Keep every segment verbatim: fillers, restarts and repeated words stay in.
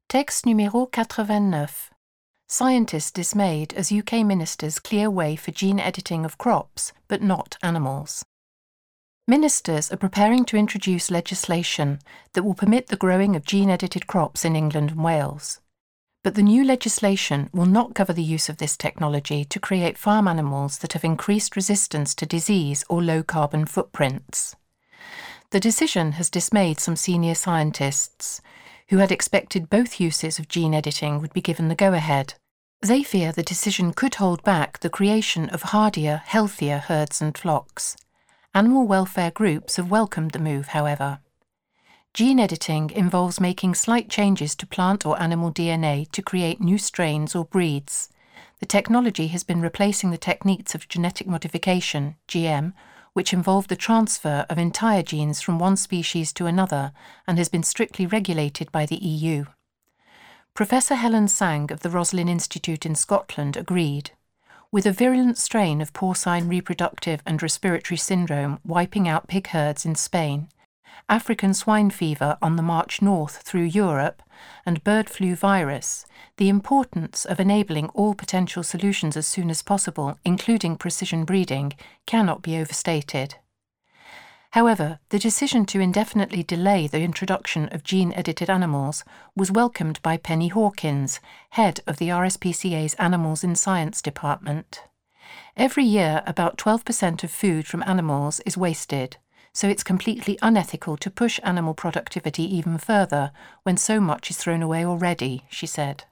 Texte numéro quatre-vingt-neuf. Scientists dismayed as U K ministers clear way for gene editing of crops, but not animals. Ministers are preparing to introduce legislation that will permit the growing of gene-edited crops in England and Wales. But the new legislation will not cover the use of this technology to create farm animals that have increased resistance to disease or low-carbon footprints. The decision has dismayed some senior scientists, who had expected both uses of gene editing would be given the go-ahead. They fear the decision could hold back the creation of hardier, healthier herds and flocks. Animal welfare groups have welcomed the move, however. Gene editing involves making slight changes to plant or animal D N A to create new strains or breeds. The technology has been replacing the techniques of genetic modification, G M, which involve the transfer of entire genes from one species to another and has been strictly regulated by the E U. Professor Helen Sang of the Roslin Institute in Scotland agreed. With a virulent strain of porcine reproductive and respiratory syndrome wiping out pig herds in Spain, African swine fever on the march north through Europe, and bird flu virus, the importance of enabling all potential solutions as soon as possible, including precision breeding, cannot be overstated. However, the decision to indefinitely delay the introduction of gene-edited animals was welcomed by Penny Hawkins, head of the R S P C A's Animals in Science Department. Every year, about twelve percent of food from animals is wasted, so it's completely unethical to push animal productivity even further when so much is thrown away already, she said.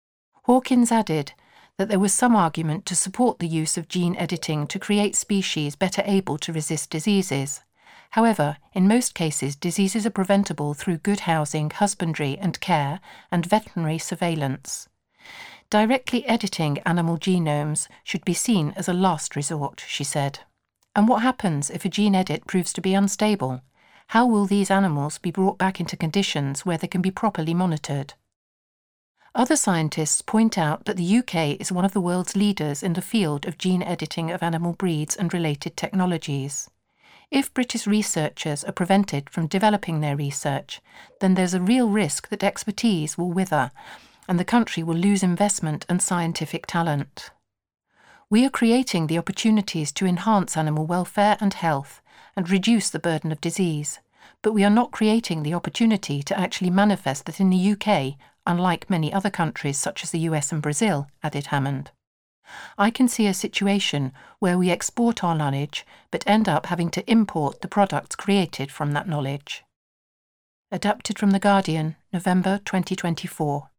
Hawkins added that there was some argument to support the use of gene editing to create species better able to resist diseases. However, in most cases, diseases are preventable through good housing, husbandry and care, and veterinary surveillance. Directly editing animal genomes should be seen as a last resort, she said. And what happens if a gene edit proves to be unstable? How will these animals be brought back into conditions where they can be properly monitored? Other scientists point out that the U K is one of the world's leaders in the field of gene editing of animal breeds and related technologies. If British researchers are prevented from developing their research, then there's a real risk that expertise will wither and the country will lose investment and scientific talent. We are creating the opportunities to enhance animal welfare and health and reduce the burden of disease, but we are not creating the opportunity to actually manifest that in the U K, unlike many other countries such as the U S and Brazil, added Hammond. I can see a situation where we export our knowledge but end up having to import the products created from that knowledge. Adapted from The Guardian, November twenty twenty-four.